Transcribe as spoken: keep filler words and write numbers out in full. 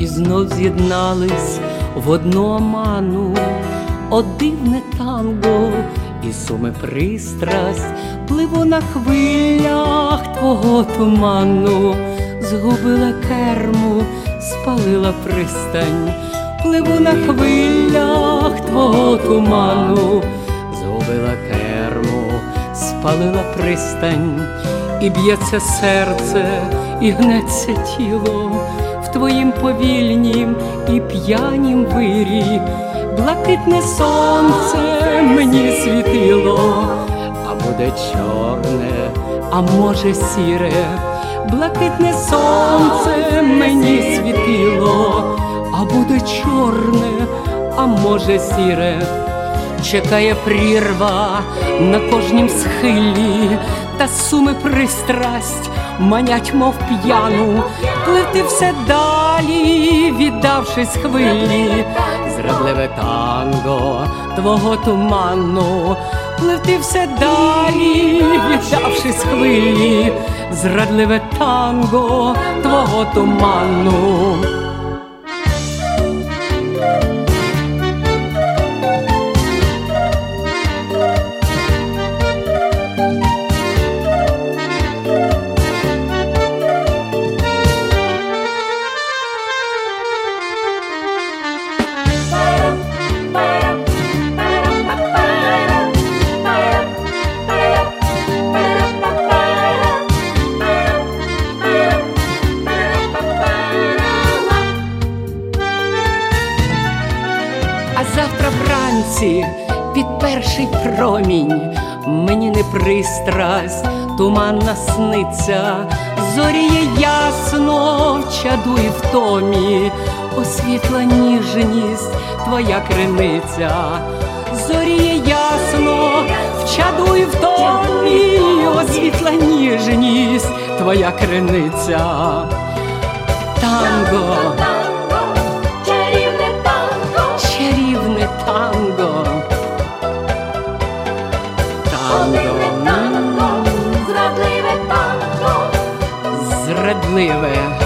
і знов з'єднались в одну оману. О, дивне танго, і суми пристрасть, пливу на хвилях твого туману. Згубила керму, спалила пристань, пливу на хвилях твого туману. Згубила керму, спалила пристань, і б'ється серце, і гнеться тіло в твоїм повільнім і п'янім вирі. Блакитне сонце мені світило, а буде чорне, а може сіре. Блакитне сонце мені світило, а буде чорне, а може сіре. Чекає прірва на кожнім схилі, та суми пристрасть манять, мов п'яну. Пливти все далі, віддавшись хвилі, зрадливе танго твого туману. Пливти все далі, віддавшись хвилі, зрадливе танго твого туману. А завтра вранці під перший промінь мені не пристрасть туманна сниться. Зоріє ясно в чаду і в томі, освітла ніжність твоя криниця. Зоріє ясно в чаду і в томі, освітла ніжність твоя криниця. Танго, чарівне танго, танго, зрадливе танго, зрадливе.